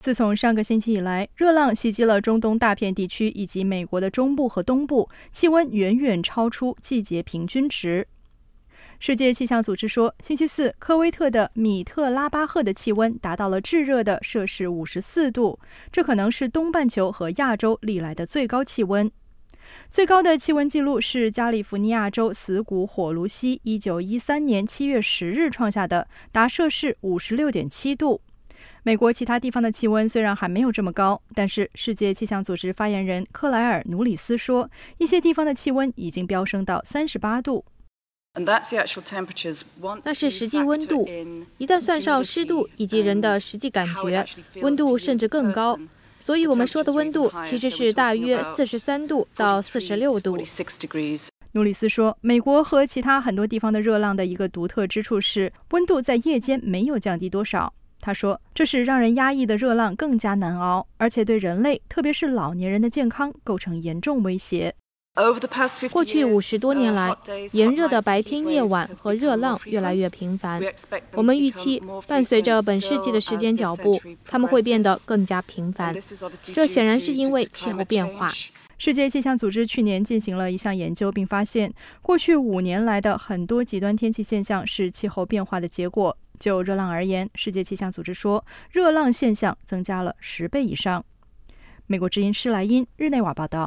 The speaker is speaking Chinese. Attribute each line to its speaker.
Speaker 1: 自从上个星期以来，热浪袭击了中东大片地区以及美国的中部和东部，气温远远超出季节平均值。世界气象组织说，星期四，科威特的米特拉巴赫的气温达到了炙热的摄氏54度，这可能是东半球和亚洲历来的最高气温。最高的气温记录是加利福尼亚州死谷火炉溪1913年7月10日创下的，达摄氏56.7度。美国其他地方的气温虽然还没有这么高，但是世界气象组织发言人克莱尔·努里斯说，一些地方的气温已经飙升到38度。
Speaker 2: 那是实际温度，一旦算上湿度以及人的实际感觉，温度甚至更高。所以我们说的温度其实是大约43度到46度。
Speaker 1: 努里斯说，美国和其他很多地方的热浪的一个独特之处是，温度在夜间没有降低多少。他说，这使让人压抑的热浪更加难熬，而且对人类，特别是老年人的健康构成严重威胁。
Speaker 2: 过去50多年来，炎热的白天夜晚和热浪越来越频繁。我们预期，伴随着本世纪的时间脚步，它们会变得更加频繁。这显然是因为气候变化。
Speaker 1: 世界气象组织去年进行了一项研究，并发现，过去5年来的很多极端天气现象是气候变化的结果。就热浪而言，世界气象组织说，热浪现象增加了10倍以上。美国之音施莱因日内瓦报道。